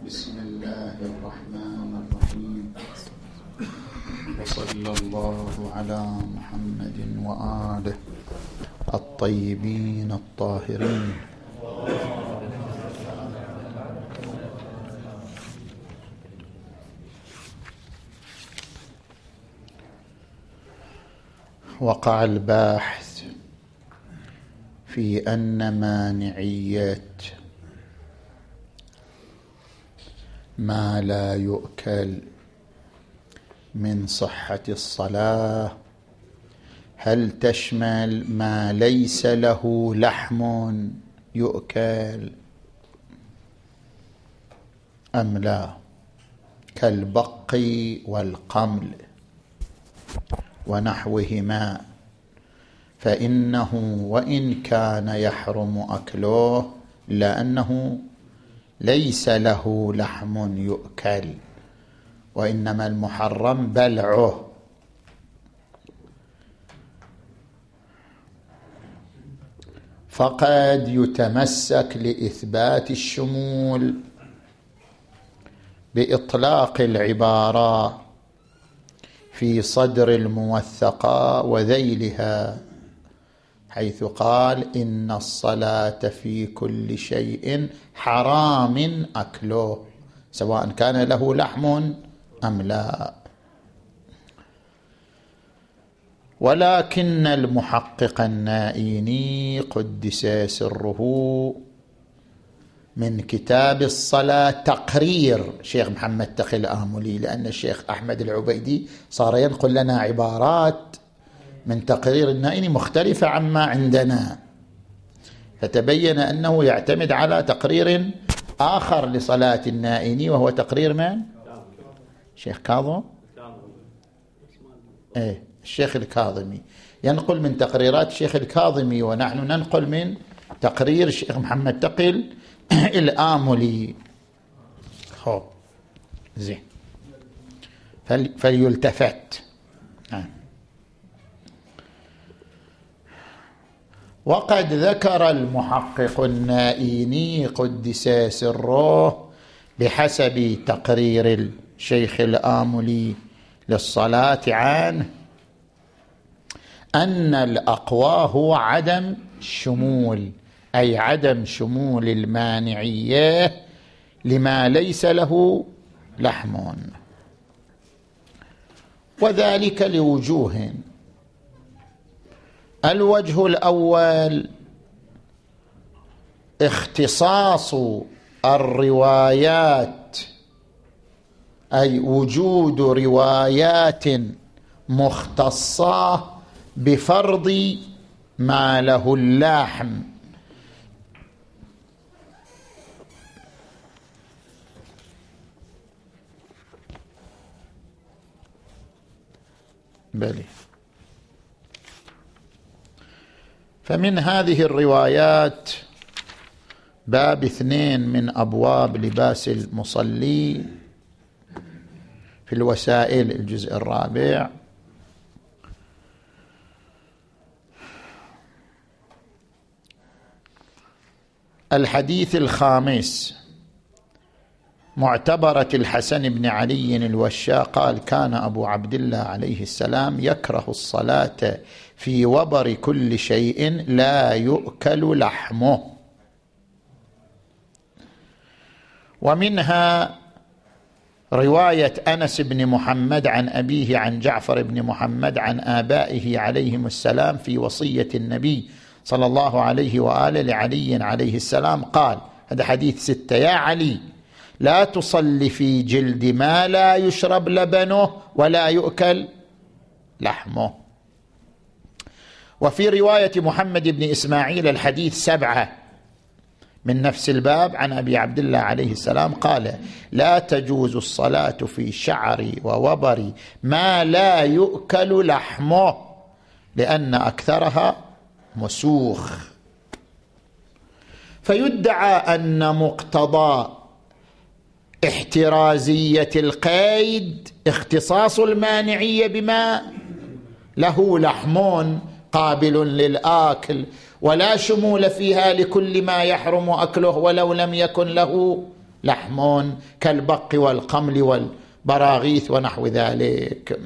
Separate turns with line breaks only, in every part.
بسم الله الرحمن الرحيم. وصلى الله على محمد وآله الطيبين الطاهرين. وقع الباحث في أن مانعية ما لا يؤكل من صحة الصلاة هل تشمل ما ليس له لحم يؤكل أم لا، كالبق والقمل ونحوهما، فإنه وإن كان يحرم أكله لأنه ليس له لحم يؤكل، وإنما المحرم بلعه. فقد يتمسك لإثبات الشمول بإطلاق العبارة في صدر الموثقة وذيلها، حيث قال إن الصلاة في كل شيء حرام أكله سواء كان له لحم أم لا. ولكن المحقق النائيني قدس سره من كتاب الصلاة تقرير شيخ محمد تقي الآملي، لأن الشيخ أحمد العبيدي صار ينقل لنا عبارات من تقرير النائيني مختلفة عما عندنا، فتبين أنه يعتمد على تقرير آخر لصلاة النائيني، وهو تقرير من؟ الشيخ كاظم؟ الشيخ الكاظمي ينقل من تقريرات الشيخ الكاظمي، ونحن ننقل من تقرير الشيخ محمد تقي الآملي. زين، فليلتفت. وقد ذكر المحقق النائيني قدس سره بحسب تقرير الشيخ الآملي للصلاة عنه أن الأقوى هو عدم الشمول، أي عدم شمول المانعية لما ليس له لحم، وذلك لوجوه. الوجه الأول اختصاص الروايات، أي وجود روايات مختصة بفرض ما له اللحم، بلي. فمن هذه الروايات باب 2 من أبواب لباس المصلي في الوسائل الجزء 4، الحديث 5 معتبرة الحسن بن علي الوشاء قال كان أبو عبد الله عليه السلام يكره الصلاة في وبر كل شيء لا يؤكل لحمه. ومنها رواية أنس بن محمد عن أبيه عن جعفر بن محمد عن آبائه عليهم السلام في وصية النبي صلى الله عليه وآله لعلي عليه السلام قال، هذا حديث 6: يا علي لا تصلي في جلد ما لا يشرب لبنه ولا يؤكل لحمه. وفي رواية محمد بن إسماعيل الحديث 7 من نفس الباب عن أبي عبد الله عليه السلام قال لا تجوز الصلاة في شعر ووبر ما لا يؤكل لحمه لأن أكثرها مسوخ. فيدعى أن مقتضى احترازية القيد اختصاص المانعية بما له لحم قابل للآكل، ولا شمول فيها لكل ما يحرم أكله ولو لم يكن له لحم كالبق والقمل والبراغيث ونحو ذلك.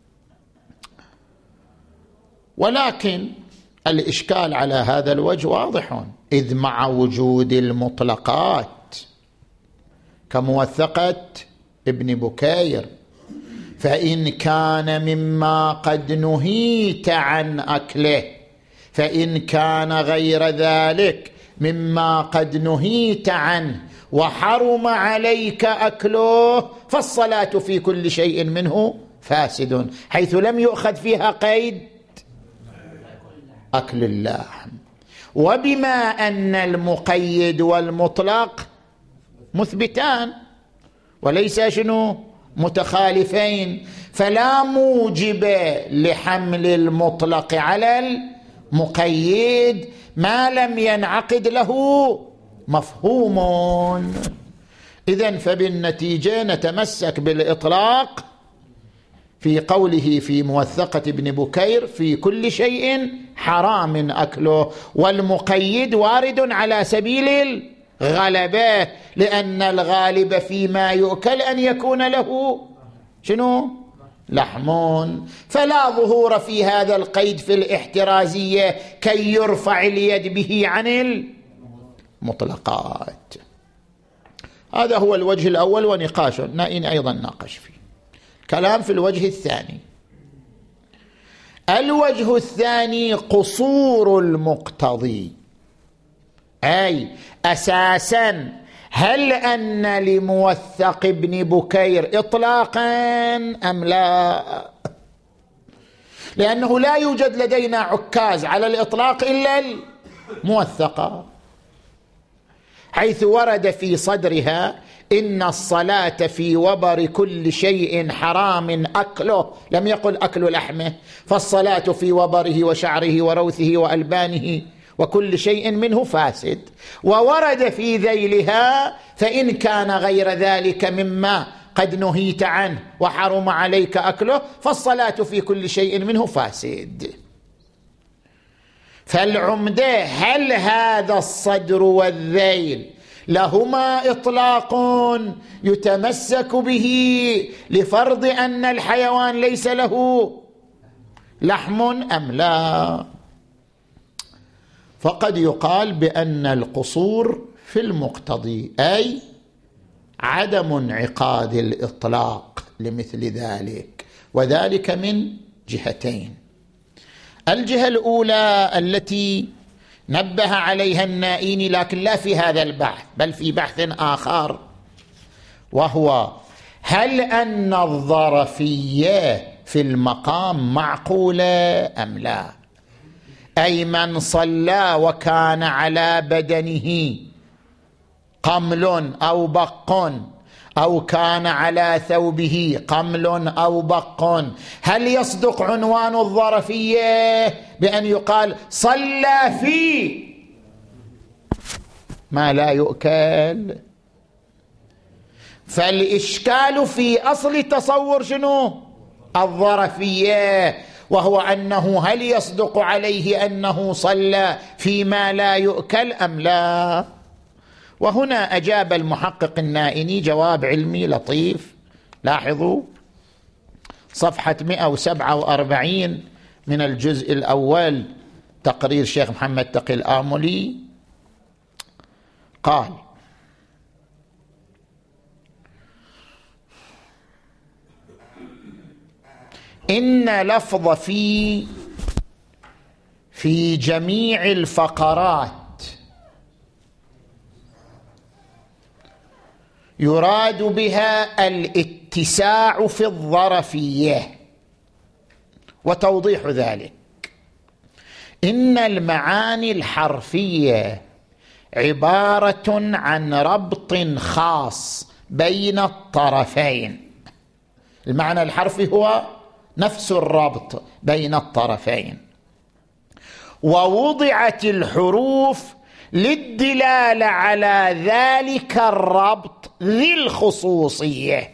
ولكن الإشكال على هذا الوجه واضح، إذ مع وجود المطلقات كموثقة ابن بكير، فإن كان مما قد نهيت عن أكله، فإن كان غير ذلك مما قد نهيت عنه وحرم عليك أكله، فالصلاة في كل شيء منه فاسد، حيث لم يؤخذ فيها قيد أكل اللحم. وبما أن المقيد والمطلق مثبتان وليس متخالفين، فلا موجب لحمل المطلق على المقيد ما لم ينعقد له مفهوم. إذن فبالنتيجة نتمسك بالإطلاق في قوله في موثقة ابن بكير في كل شيء حرام أكله، والمقيد وارد على سبيل الغلبة، لأن الغالب فيما يؤكل أن يكون له لحم، فلا ظهور في هذا القيد في الاحترازية كي يرفع اليد به عن المطلقات. هذا هو الوجه الأول، ونقاش أيضا ناقش فيه. كلام في الوجه الثاني. الوجه الثاني قصور المقتضي، أي أساسا هل أن لموثق ابن بكير إطلاقا أم لا؟ لأنه لا يوجد لدينا عكاز على الإطلاق إلا الموثقة، حيث ورد في صدرها إن الصلاة في وبر كل شيء حرام أكله، لم يقل أكل لحمه، فالصلاة في وبره وشعره وروثه وألبانه وكل شيء منه فاسد. وورد في ذيلها فإن كان غير ذلك مما قد نهيت عنه وحرم عليك أكله، فالصلاة في كل شيء منه فاسد. فالعمدة هل هذا الصدر والذيل لهما إطلاق يتمسك به لفرض أن الحيوان ليس له لحم أم لا؟ فقد يقال بأن القصور في المقتضي، أي عدم انعقاد الإطلاق لمثل ذلك، وذلك من جهتين. الجهة الأولى التي نبه عليها النائيني، لكن لا في هذا البحث بل في بحث آخر، وهو هل أن الظرفية في المقام معقولة أم لا؟ أي من صلى وكان على بدنه قمل أو بق، أو كان على ثوبه قمل أو بق، هل يصدق عنوان الظرفية بأن يقال صلى في ما لا يؤكل؟ فالإشكال في أصل تصور الظرفية، وهو أنه هل يصدق عليه أنه صلى فيما لا يؤكل أم لا؟ وهنا أجاب المحقق النائني جواب علمي لطيف. لاحظوا صفحة 147 من الجزء الأول تقرير الشيخ محمد تقي الآملي، قال: إن لفظ في جميع الفقرات يراد بها الاتساع في الظرفية. وتوضيح ذلك: إن المعاني الحرفية عبارة عن ربط خاص بين الطرفين. المعنى الحرفي هو نفس الربط بين الطرفين، ووضعت الحروف للدلالة على ذلك الربط ذي الخصوصية.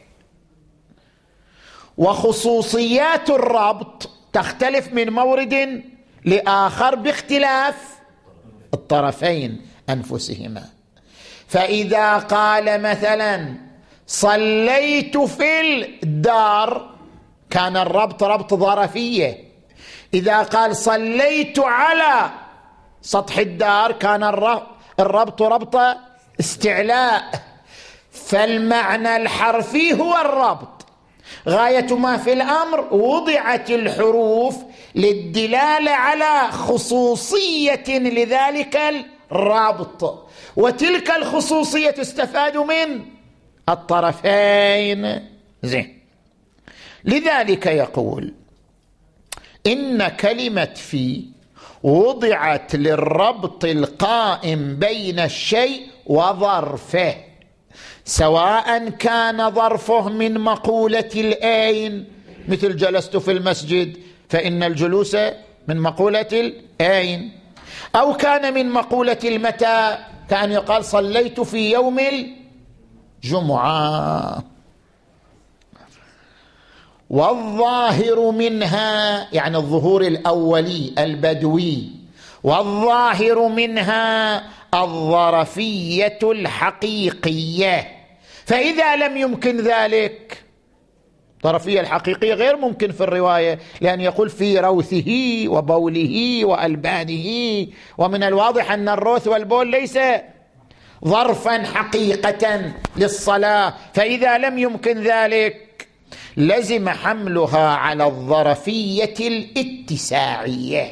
وخصوصيات الربط تختلف من مورد لآخر باختلاف الطرفين أنفسهما. فإذا قال مثلا صليت في الدار كان الربط ربط ظرفية. إذا قال صليت على سطح الدار كان الربط ربط استعلاء. فالمعنى الحرفي هو الربط. غاية ما في الأمر وضعت الحروف للدلالة على خصوصية لذلك الربط، وتلك الخصوصية تستفاد من الطرفين. زين، لذلك يقول إن كلمة في وضعت للربط القائم بين الشيء وظرفه، سواء كان ظرفه من مقولة الآين مثل جلست في المسجد فإن الجلوس من مقولة الآين، أو كان من مقولة المتى كأن يقال صليت في يوم الجمعة. والظاهر منها يعني الظهور الأولي البدوي، والظاهر منها الظرفية الحقيقية. فإذا لم يمكن ذلك، الظرفية الحقيقية غير ممكن في الرواية، لأن يقول في روثه وبوله وألبانه، ومن الواضح أن الروث والبول ليس ظرفا حقيقة للصلاة. فإذا لم يمكن ذلك لزم حملها على الظرفية الاتساعية.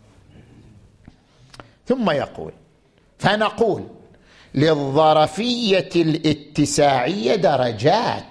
ثم يقول فنقول للظرفية الاتساعية درجات.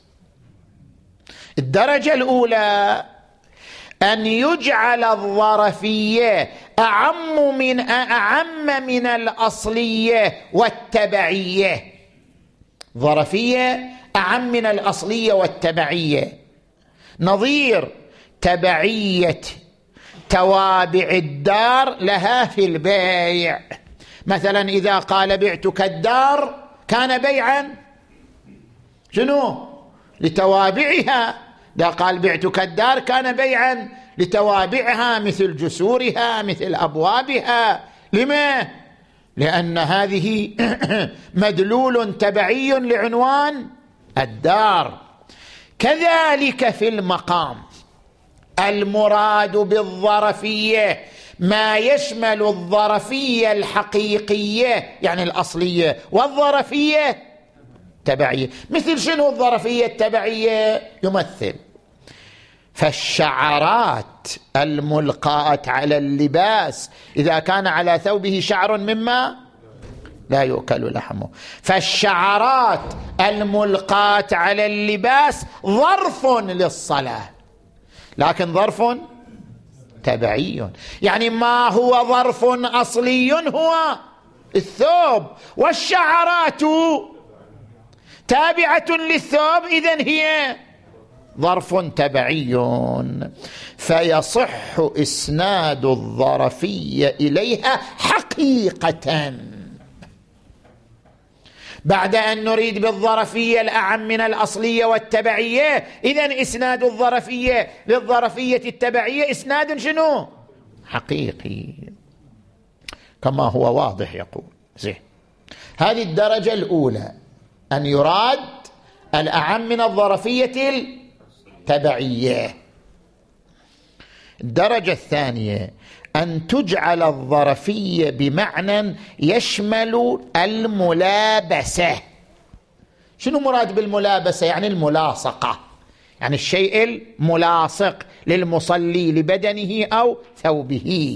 الدرجة الأولى أن يجعل الظرفية أعم من الأصلية والتبعية. ظرفية أعم من الأصلية والتبعية، نظير تبعية توابع الدار لها في البيع. مثلا إذا قال بعتك الدار كان بيعا شنو؟ لتوابعها. إذا قال بعتك الدار كان بيعا لتوابعها مثل جسورها مثل أبوابها. لما؟ لأن هذه مدلول تبعي لعنوان الدار. كذلك في المقام المراد بالظرفية ما يشمل الظرفية الحقيقية يعني الأصلية والظرفية التبعية. مثل شنو الظرفية التبعية؟ يمثل فالشعرات الملقاة على اللباس إذا كان على ثوبه شعر مما لا يؤكل لحمه، فالشعرات الملقاة على اللباس ظرف للصلاة، لكن ظرف تبعي. يعني ما هو ظرف أصلي هو الثوب، والشعرات تابعة للثوب، إذن هي ظرف تبعي. فيصح إسناد الظرفية إليها حقيقة. بعد أن نريد بالظرفية الأعم من الأصلية والتبعية، إذن إسناد الظرفية للظرفية التبعية إسناد شنو؟ حقيقي كما هو واضح. يقول زين، هذه الدرجة الأولى أن يراد الأعم من الظرفية التبعية. الدرجة الثانية أن تجعل الظرفية بمعنى يشمل الملابسة. شنو مراد بالملابسة؟ يعني الملاصقة، يعني الشيء الملاصق للمصلي لبدنه أو ثوبه،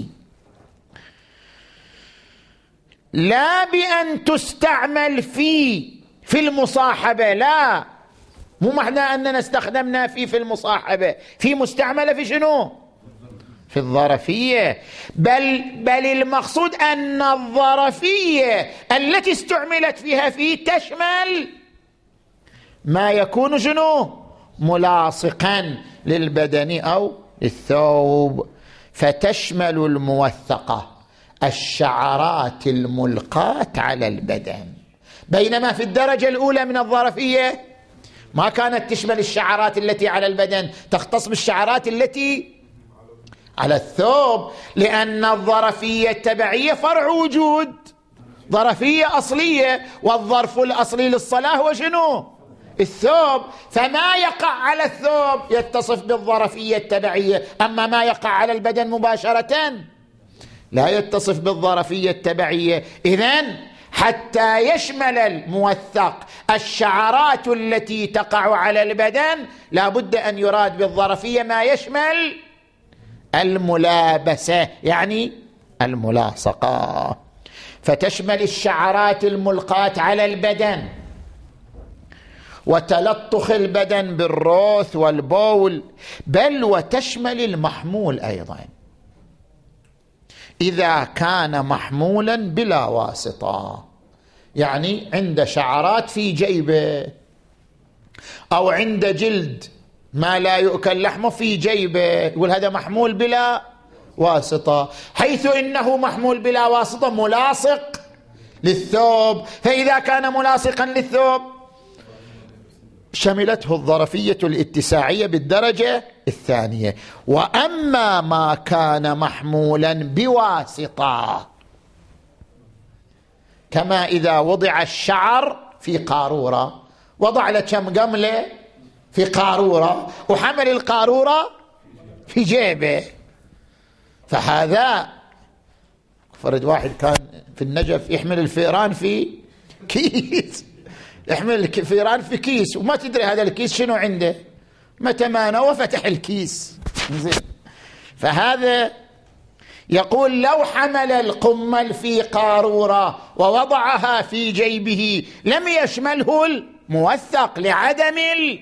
لا بأن تستعمل في المصاحبة. لا، مو معنى أننا استخدمنا في المصاحبة، في مستعملة في شنو؟ في الظرفية. بل المقصود أن الظرفية التي استعملت فيها تشمل ما يكون شنو؟ ملاصقا للبدن أو الثوب. فتشمل الموثقة الشعرات الملقاة على البدن، بينما في الدرجة الأولى من الظرفية ما كانت تشمل الشعرات التي على البدن، تختص بالشعرات التي على الثوب، لأن الظرفية التبعية فرع وجود ظرفية أصلية، والظرف الأصلي للصلاة هو شنو؟ الثوب، فما يقع على الثوب يتصف بالظرفية التبعية، أما ما يقع على البدن مباشرة لا يتصف بالظرفية التبعية. إذن حتى يشمل الموثق الشعرات التي تقع على البدن لا بد أن يراد بالظرفية ما يشمل الملابسة، يعني الملاصقة، فتشمل الشعرات الملقاة على البدن وتلطخ البدن بالروث والبول، بل وتشمل المحمول أيضا إذا كان محمولا بلا واسطة، يعني عند شعرات في جيبه أو عند جلد ما لا يؤكل لحمه في جيبه، يقول هذا محمول بلا واسطة، حيث إنه محمول بلا واسطة ملاصق للثوب، فإذا كان ملاصقا للثوب شملته الظرفية الاتساعية بالدرجة الثانية. وأما ما كان محمولا بواسطة، كما إذا وضع الشعر في قارورة، وضع له كم قملة في قارورة وحمل القارورة في جيبه، فهذا فرد واحد كان في النجف يحمل الفئران في كيس، يحمل الفئران في كيس وما تدري هذا الكيس شنو عنده، متى ما نوى فتح الكيس. فهذا يقول لو حمل القمل في قارورة ووضعها في جيبه لم يشمله الموثق لعدم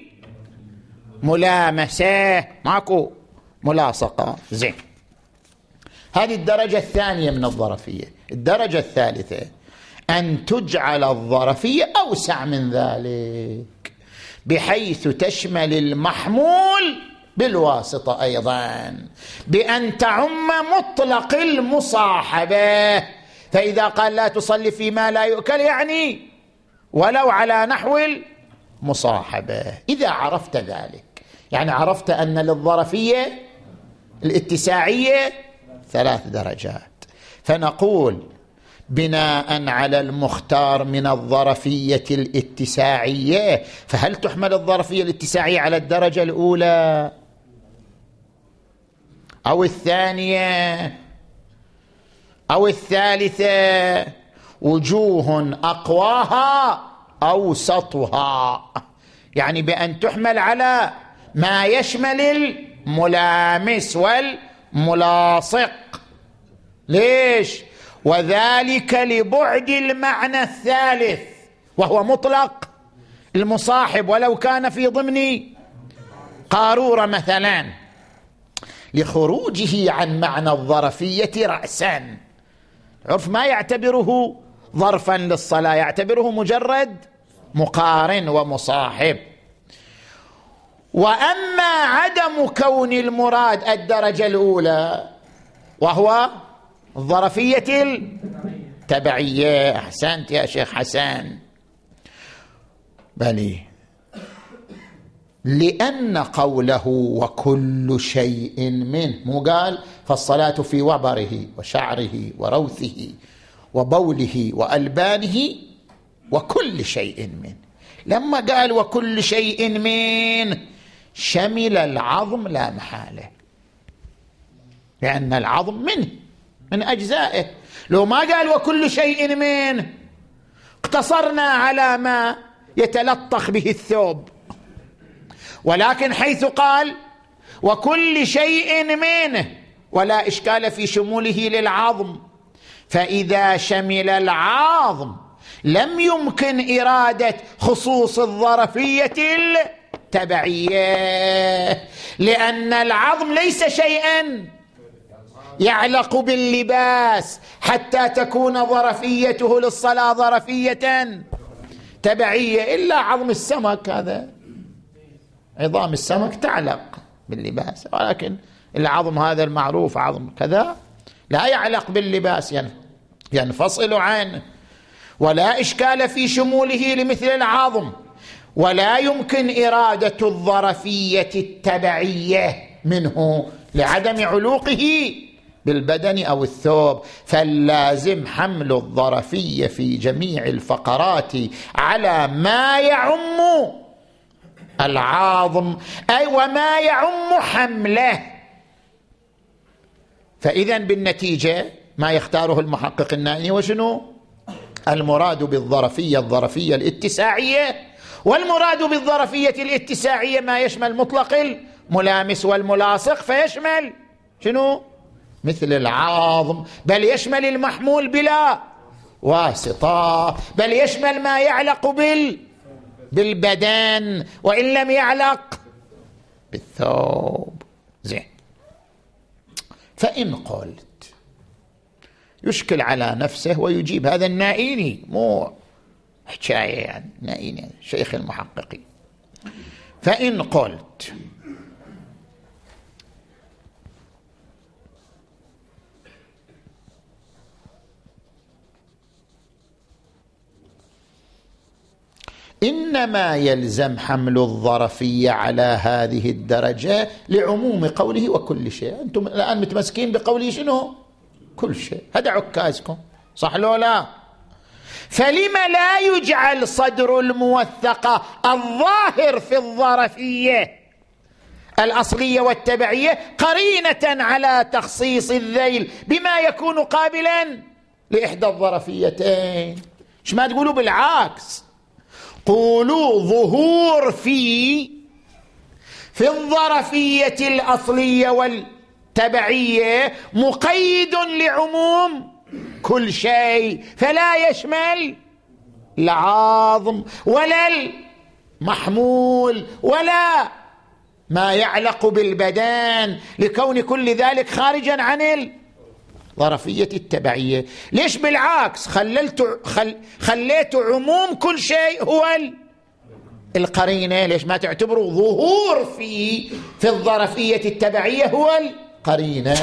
الملامسة، ماكو ملاصقة. زين، هذه الدرجة الثانية من الظرفية. الدرجة الثالثة أن تجعل الظرفية أوسع من ذلك بحيث تشمل المحمول بالواسطة أيضا، بأن تعم مطلق المصاحبة، فإذا قال لا تصلي فيما لا يؤكل يعني ولو على نحو المصاحبة. إذا عرفت ذلك يعني عرفت أن للظرفية الاتساعية 3 درجات، فنقول بناء على المختار من الظرفية الاتساعية، فهل تحمل الظرفية الاتساعية على الدرجة الأولى أو الثانية أو الثالثة؟ وجوه أقواها أوسطها، يعني بأن تحمل على ما يشمل الملامس والملاصق. ليش؟ وذلك لبعد المعنى الثالث وهو مطلق المصاحب، ولو كان في ضمن قارورة مثلا، لخروجه عن معنى الظرفية رأسا. عرف ما يعتبره ظرفا للصلاة، يعتبره مجرد مقارن ومصاحب. وأما عدم كون المراد الدرجة الأولى وهو الظرفية التبعية، أحسنت يا شيخ حسن، بلي، لأن قوله وكل شيء منه، مو قال فالصلاة في وبره وشعره وروثه وبوله وألبانه وكل شيء منه، لما قال وكل شيء منه شمل العظم لا محالة، لأن العظم منه من أجزائه. لو ما قال وكل شيء منه اقتصرنا على ما يتلطخ به الثوب، ولكن حيث قال وكل شيء منه ولا إشكال في شموله للعظم، فإذا شمل العظم لم يمكن إرادة خصوص الظرفية التبعية، لأن العظم ليس شيئا يعلق باللباس حتى تكون ظرفيته للصلاة ظرفية تبعية، إلا عظم السمك، هذا عظام السمك تعلق باللباس، ولكن العظم هذا المعروف عظم كذا لا يعلق باللباس، ينفصل عنه، ولا إشكال في شموله لمثل العظم، ولا يمكن إرادة الظرفية التبعية منه لعدم علوقه بالبدن أو الثوب، فاللازم حمل الظرفية في جميع الفقرات على ما يعم العظم، أي وما يعم حمله. فإذا بالنتيجة ما يختاره المحقق النائي وشنو؟ المراد بالظرفية الظرفية الاتساعية، والمراد بالظرفية الاتساعية ما يشمل مطلق الملامس والملاصق، فيشمل شنو؟ مثل العظم، بل يشمل المحمول بلا واسطة، بل يشمل ما يعلق بالبدن وإن لم يعلق بالثوب. زين. فإن قلت يشكل على نفسه ويجيب هذا النائيني، مو حكاية يعني، نائيني شيخ المحققين. فإن قلت إنما يلزم حمل الظرفية على هذه الدرجة لعموم قوله وكل شيء. أنتم الآن متمسكين بقوله شنو؟ كل شيء، هذا عكازكم، صح لو لا؟ فلم لا يجعل صدر الموثقة الظاهر في الظرفية الأصلية والتبعية قرينة على تخصيص الذيل بما يكون قابلا لإحدى الظرفيتين؟ مش ما تقولوا بالعكس، قولوا ظهور في الظرفية الأصلية والتبعية مقيد لعموم كل شيء، فلا يشمل العظم ولا المحمول ولا ما يعلق بالبدن، لكون كل ذلك خارجا عن الظرفية التبعية. ليش بالعكس خليت عموم كل شيء هو القرينة؟ ليش ما تعتبروا ظهور في الظرفية التبعية هو القرينة؟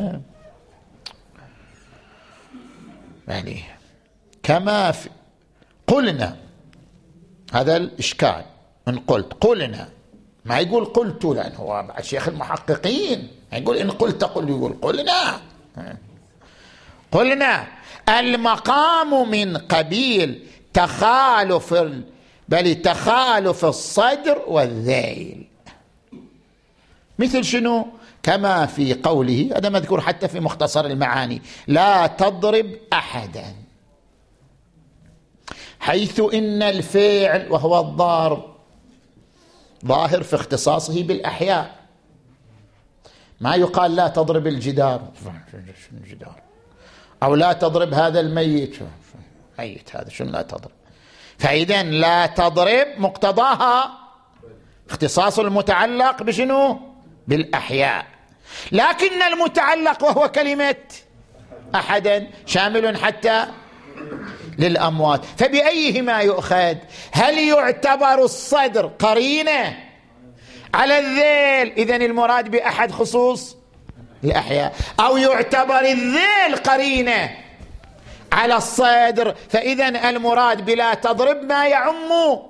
يعني كما قلنا، هذا الإشكال. من قلنا ما يقول قلت، لأن هو بعد شيخ المحققين يقول إن قلت قل، يقول قلنا المقام من قبيل تخالف الصدر والذيل. مثل شنو؟ كما في قوله، هذا مذكور حتى في مختصر المعاني، لا تضرب أحدا، حيث إن الفعل وهو الضرب ظاهر في اختصاصه بالأحياء. ما يقال لا تضرب الجدار أو لا تضرب هذا الميت، ميت هذا شنو لا تضرب؟ فإذا لا تضرب مقتضاها اختصاص المتعلق بشنو؟ بالأحياء، لكن المتعلق وهو كلمة أحدا شامل حتى للأموات. فبأيهما يؤخذ؟ هل يعتبر الصدر قرينة على الذيل، إذن المراد بأحد خصوص الأحياء، أو يعتبر الذيل قرينة على الصدر، فإذن المراد بلا تضرب ما يعم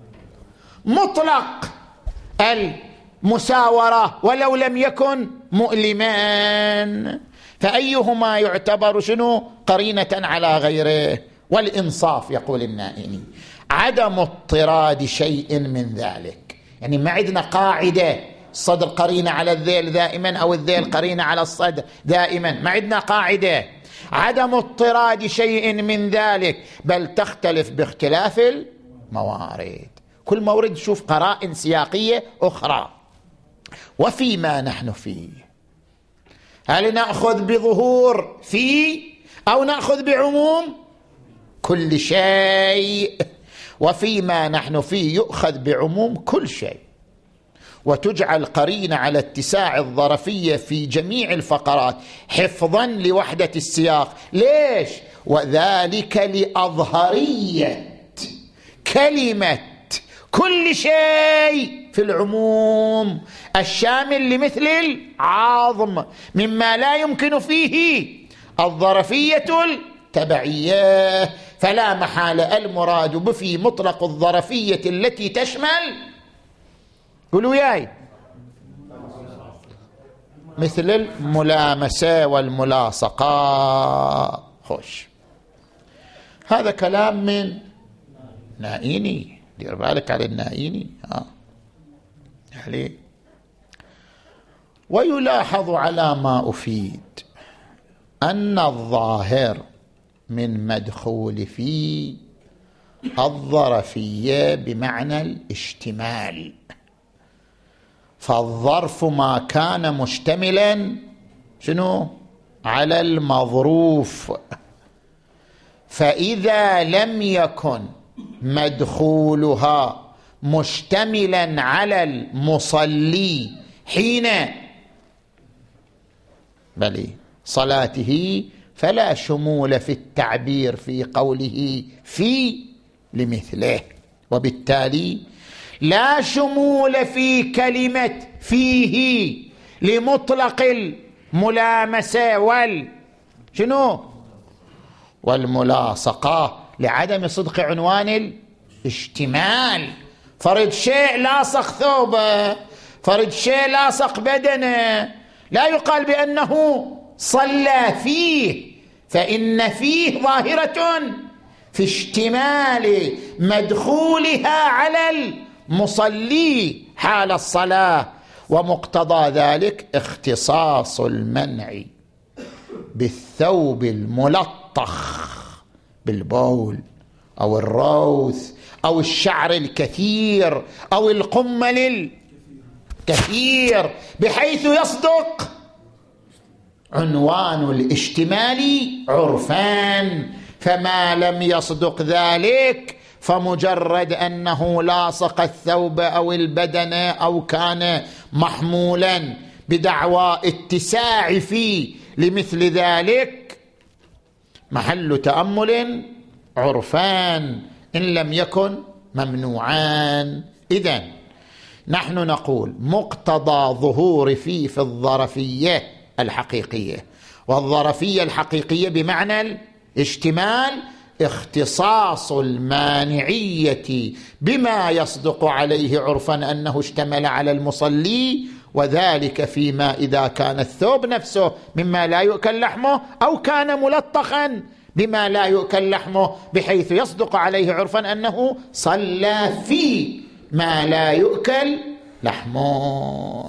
مطلق المساورة ولو لم يكن مؤلمان. فأيهما يعتبر شنو؟ قرينة على غيره. والإنصاف يقول النائمي عدم اضطراد شيء من ذلك، يعني ما عندنا قاعدة الصدر قرينة على الذيل دائما أو الذيل قرينة على الصدر دائما، ما عندنا قاعدة عدم اضطراد شيء من ذلك، بل تختلف باختلاف الموارد. كل مورد شوف قرائن سياقية أخرى. وفيما نحن فيه، هل نأخذ بظهور فيه أو نأخذ بعموم كل شيء؟ وفيما نحن فيه يؤخذ بعموم كل شيء، وتجعل قرينة على اتساع الظرفية في جميع الفقرات حفظا لوحدة السياق. ليش؟ وذلك لأظهرية كلمة كل شيء في العموم الشامل لمثل العظم، مما لا يمكن فيه الظرفية التبعية. فلا محالة المراد بفي مطلق الظرفية التي تشمل، قولوا ياي، مثل الملامسة والملاصقة. خوش، هذا كلام من نائيني، دير بالك على النائيني. يعني ويلاحظ على ما أفيد أن الظاهر من مدخول في الظرفية بمعنى الاشتمال، فالظرف ما كان مشتملا شنو على المظروف، فإذا لم يكن مدخولها مشتملا على المصلي حين بل صلاته فلا شمول في التعبير في قوله في لمثله، وبالتالي لا شمول في كلمة فيه لمطلق الملامسة والملاصقة لعدم صدق عنوان الاشتمال. فرد شيء لاصق ثوبه، فرد شيء لاصق بدنه، لا يقال بأنه صلى فيه، فإن فيه ظاهرة في اشتمال مدخولها على المصلي حال الصلاة، ومقتضى ذلك اختصاص المنع بالثوب الملطخ بالبول أو الروث أو الشعر الكثير أو القمل الكثير بحيث يصدق عنوان الاشتمال عرفان، فما لم يصدق ذلك فمجرد أنه لاصق الثوب أو البدن أو كان محمولا بدعوى اتساع فيه لمثل ذلك محل تأمل عرفان إن لم يكن ممنوعان. إذن نحن نقول مقتضى ظهور في الظرفية الحقيقية، والظرفية الحقيقية بمعنى الاشتمال اختصاص المانعية بما يصدق عليه عرفا أنه اشتمل على المصلي، وذلك فيما إذا كان الثوب نفسه مما لا يؤكل لحمه أو كان ملطخا بما لا يؤكل لحمه بحيث يصدق عليه عرفا أنه صلى في ما لا يؤكل لحمه.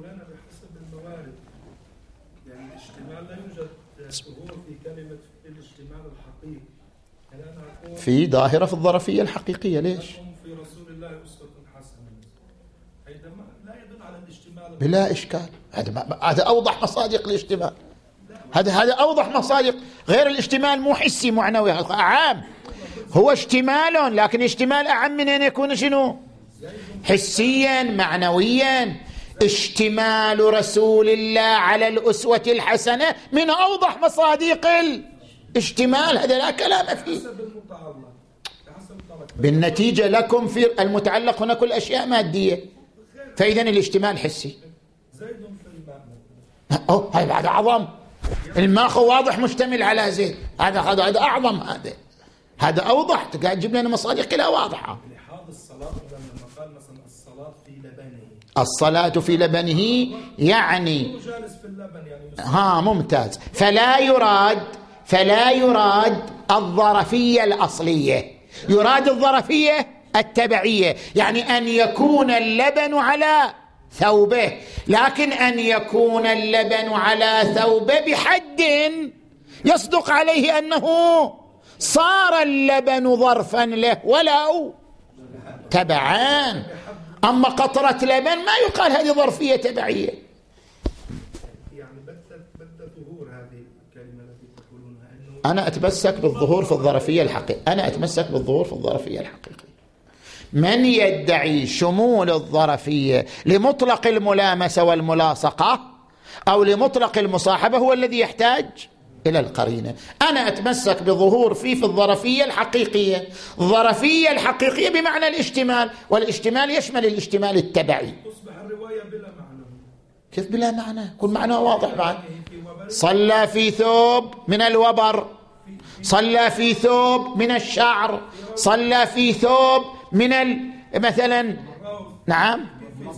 في ظاهرة في الظرفية الحقيقية. ليش؟
في رسول الله أسوة حسنة عندما لا يدل على الاشتمال
بلا إشكال. هذا أوضح مصادق الاشتمال، هذا أوضح مصادق. غير الاشتمال مو حسي معنوي، عام، هو اشتمال، لكن اشتمال أعم من أن يكون شنو حسيا معنويا. اشتمال رسول الله على الأسوة الحسنة من أوضح مصادق الاشتمال، هذا لا كلام فيه. بالنتيجة لكم في المتعلق هنا كل أشياء مادية، فإذا الاشتمال حسي. هذا أعظم، الماء واضح مشتمل على زيت، هذا أعظم، هذا أوضح. تجيب لنا مصادق كلها واضحة. الصلاة في لبنه يعني ممتاز. فلا يراد الظرفية الأصلية، يراد الظرفية التبعية، يعني أن يكون اللبن على ثوبه، لكن أن يكون اللبن على ثوبه بحد يصدق عليه أنه صار اللبن ظرفا له ولو تبعان. أما قطرة لبن ما يقال هذه ظرفية تبعية.
يعني بدأ ظهور هذه الكلمة التي تقولونها
أنا أتمسك بالظهور في الظرفية الحقيقية. من يدعي شمول الظرفية لمطلق الملامسة والملاصقة أو لمطلق المصاحبة هو الذي يحتاج إلى القرينة. أنا أتمسك بظهور في الظرفية الحقيقية. الظرفية الحقيقية بمعنى الاشتمال، والاشتمال يشمل الاشتمال التبعي.
تصبح الرواية بلا معنى.
كيف بلا معنى؟ كل معنى واضح بعد. صلى في ثوب من الوبر، صلى في ثوب من الشعر، صلى في ثوب من مثلا نعم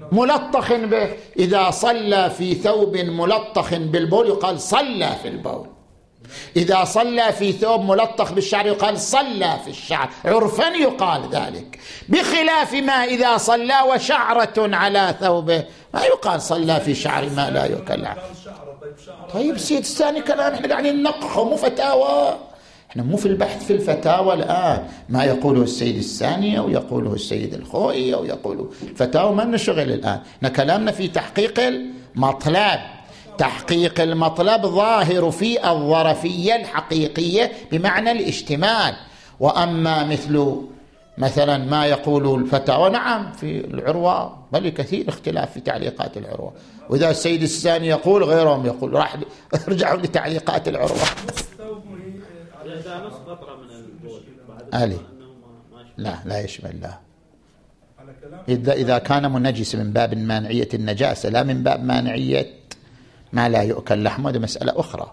ملطخ به. إذا صلى في ثوب ملطخ بالبول يقال صلى في البول. إذا صلى في ثوب ملطخ بالشعر يقال صلى في الشعر، عرفا يقال ذلك، بخلاف ما إذا صلى وشعرة على ثوبه ما يقال صلى في شعر ما لا يؤكل. طيب سيد الثاني كلام احنا قاعدين ننقحه مو فتاوى، احنا مو في البحث في الفتاوى الآن، ما يقوله السيد الثاني أو يقوله السيد الخوئي أو يقوله الفتاوى ما نشغل الآن، احنا كلامنا في تحقيق المطلب. تحقيق المطلب ظاهر في الظرفية الحقيقية بمعنى الاشتمال. وأما مثلا ما يقول الفتاوى، نعم في العروة بل كثير اختلاف في تعليقات العروة، وإذا السيد الثاني يقول غيرهم يقول راح ارجعوا لتعليقات العروة. لا يشمل، لا إذا كان منجس من باب مانعية النجاسة لا من باب مانعية ما لا يؤكل لحمه، هذه مسألة أخرى.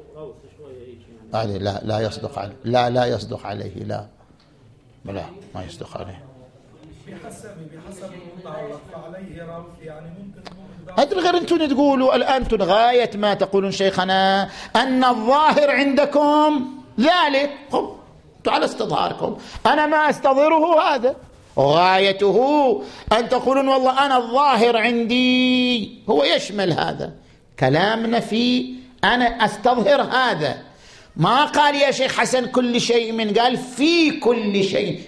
لا يصدق عليه، لا يصدق عليه، لا ما يصدق عليه. بحسب المتعلق فعليه روث، يعني ممكن هذا غير أنتم تقولوا الآن غاية ما تقولون شيخنا أن الظاهر عندكم ذلك، على استظهاركم، أنا ما أستظهره هذا، وغايته أن تقولون والله أنا الظاهر عندي هو يشمل هذا. كلامنا في أنا أستظهر هذا، ما قال يا شيخ حسن كل شيء من، قال في كل شيء،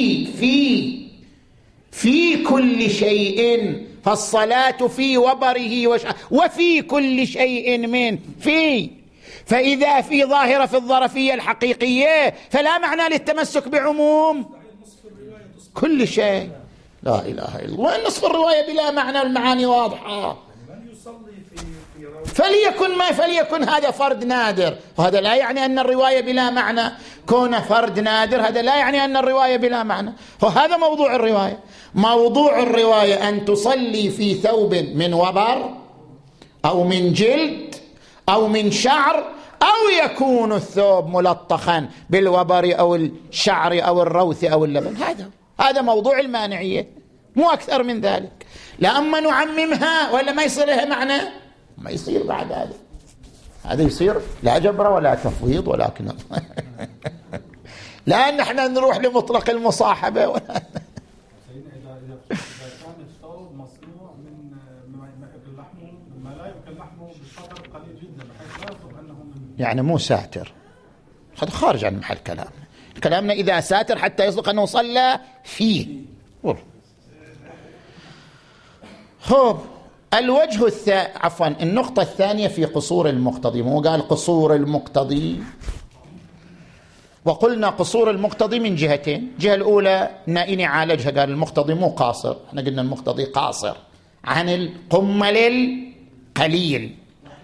في كل شيء، فالصلاة في وبره وفي كل شيء من فإذا في ظاهرة في الظرفية الحقيقية فلا معنى للتمسك بعموم كل شيء. لا إله إلا الله. نصف الرواية بلا معنى، المعاني واضحة. فليكن هذا فرد نادر، وهذا لا يعني أن الرواية بلا معنى. كون فرد نادر هذا لا يعني أن الرواية بلا معنى، وهذا موضوع الرواية. موضوع الرواية أن تصلي في ثوب من وبر أو من جلد أو من شعر، أو يكون الثوب ملطخا بالوبر أو الشعر أو الروث أو اللبن، هذا موضوع المانعية، مو أكثر من ذلك. لا أما نعممها ولا ما يصير لها معنى، ما يصير بعد هذا يصير لا جبر ولا تفويض، ولكن لا نحن نروح لمطلق المصاحبة ولا
إذا كان الثوب مصنوع من لحمه مما لا يؤكل لحمه بقدر قليل جدا بحيث لا يصف أنه
يعني مو ساتر، هذا خارج عن محل كلامنا إذا ساتر حتى يصدق أنه صلى فيه. الوجه النقطة الثانية في قصور المقتضي، مو قال قصور المقتضي، وقلنا قصور المقتضي من جهتين. الجهة الأولى نائني عالجها، قال المقتضي مو قاصر، احنا قلنا المقتضي قاصر عن القمل القليل.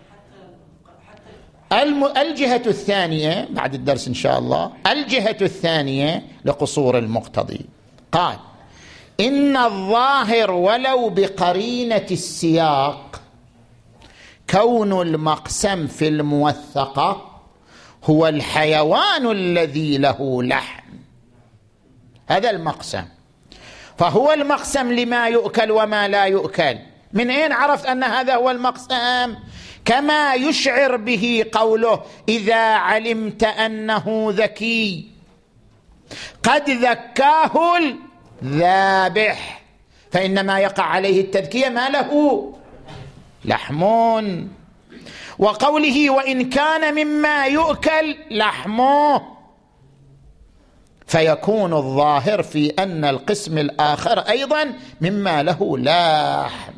الجهة الثانية بعد الدرس إن شاء الله، الجهة الثانية لقصور المقتضي قال إن الظاهر ولو بقرينة السياق كون المقسم في الموثقة هو الحيوان الذي له لحم، هذا المقسم. فهو المقسم لما يؤكل وما لا يؤكل. من أين عرفت أن هذا هو المقسم؟ كما يشعر به قوله إذا علمت أنه ذكي قد ذكاه الذابح، فإنما يقع عليه التذكية ما له لحمون. وقوله وإن كان مما يؤكل لحمه، فيكون الظاهر في أن القسم الآخر أيضا مما له لحم.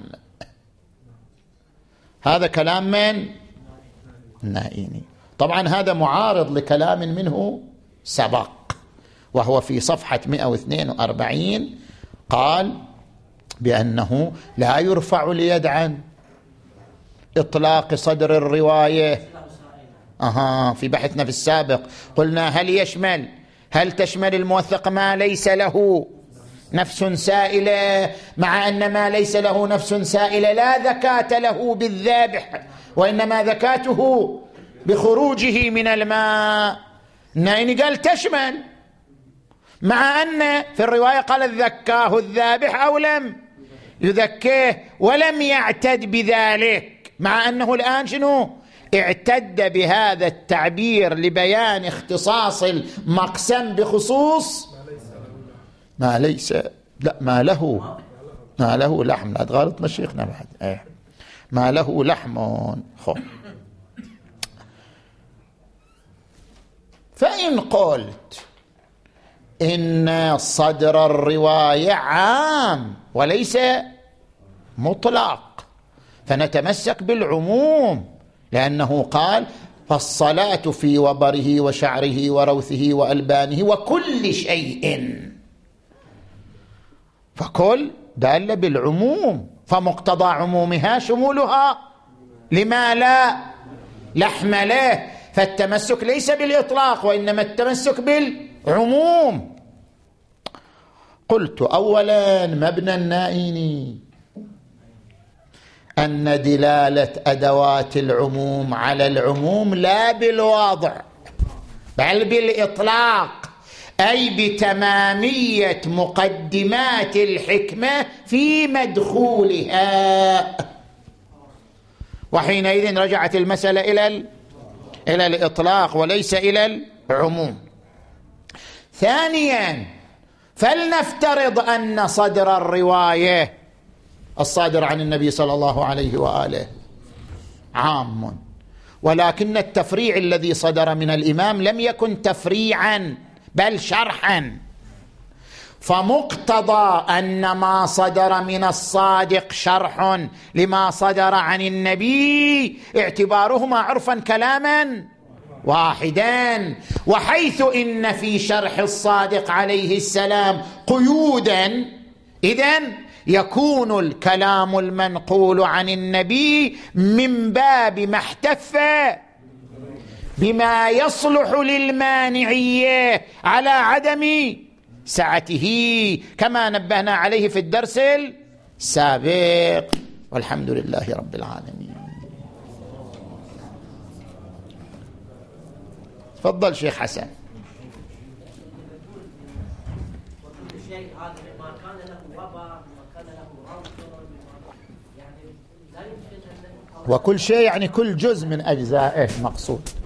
هذا كلام من النائيني. طبعا هذا معارض لكلام منه سبق، وهو في صفحة 142 قال بأنه لا يرفع اليد عن إطلاق صدر الرواية. في بحثنا في السابق قلنا هل تشمل الموثق ما ليس له نفس سائلة، مع أن ما ليس له نفس سائلة لا ذكاة له بالذابح، وإنما ذكاته بخروجه من الماء. النائني قال تشمل، مع أن في الرواية قال ذكاه الذابح أو لم يذكيه ولم يعتد بذلك، مع أنه الآن شنو؟ اعتد بهذا التعبير لبيان اختصاص المقسم بخصوص ما ليس، لا ما له لحم، لا تغلط مشيخنا بعد، ما له لحم. فإن قلت إن صدر الرواية عام وليس مطلق، فنتمسك بالعموم، لأنه قال فالصلاة في وبره وشعره وروثه وألبانه وكل شيء، فكل دال بالعموم، فمقتضى عمومها شمولها لما لا لحم له، فالتمسك ليس بالإطلاق وإنما التمسك بالعموم. قلت أولا مبنى النائيني أن دلالة أدوات العموم على العموم لا بالوضع بل بالإطلاق، أي بتمامية مقدمات الحكمة في مدخولها، وحينئذ رجعت المسألة إلى الإطلاق وليس إلى العموم. ثانيا فلنفترض أن صدر الرواية الصادر عن النبي صلى الله عليه وآله عام، ولكن التفريع الذي صدر من الإمام لم يكن تفريعا بل شرحا، فمقتضى أن ما صدر من الصادق شرح لما صدر عن النبي اعتبارهما عرفا كلاما واحدا، وحيث إن في شرح الصادق عليه السلام قيودا، إذن يكون الكلام المنقول عن النبي من باب ما احتف بما يصلح للمانعية على عدم سعته، كما نبهنا عليه في الدرس السابق. والحمد لله رب العالمين. تفضل شيخ حسن. وكل شيء يعني كل جزء من أجزائه مقصود.